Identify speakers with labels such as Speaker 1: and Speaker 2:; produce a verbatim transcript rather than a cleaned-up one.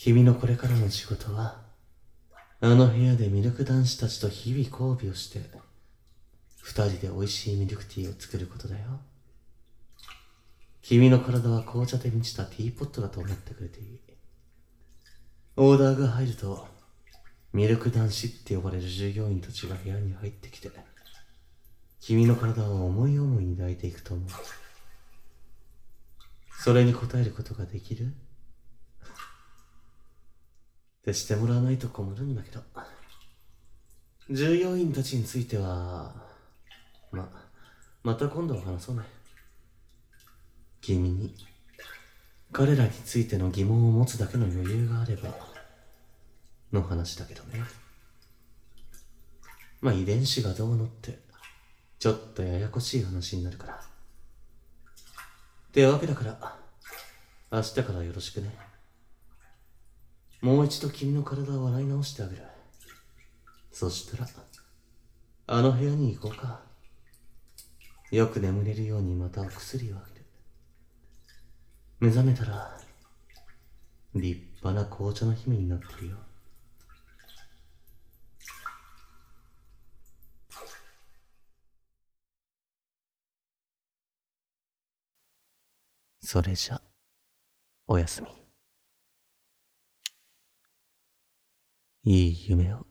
Speaker 1: 君のこれからの仕事は、あの部屋でミルク男子たちと日々交尾をして、二人で美味しいミルクティーを作ることだよ。君の体は紅茶で満ちたティーポットだと思ってくれていい。オーダーが入ると、ミルク男子って呼ばれる従業員たちが部屋に入ってきて、君の体を思い思いに抱いていくと思う。それに応えることができる？ってしてもらわないと困るんだけど。従業員たちについては、ま、また今度は話そうね。君に、彼らについての疑問を持つだけの余裕があれば、の話だけどね。まあ遺伝子がどうのって、ちょっとややこしい話になるから。ってわけだから、明日からよろしくね。もう一度君の体を洗い直してあげる。そしたら、あの部屋に行こうか。よく眠れるようにまたお薬をあげる。目覚めたら、立派な紅茶の姫になってるよ。それじゃ、おやすみ。いい夢を。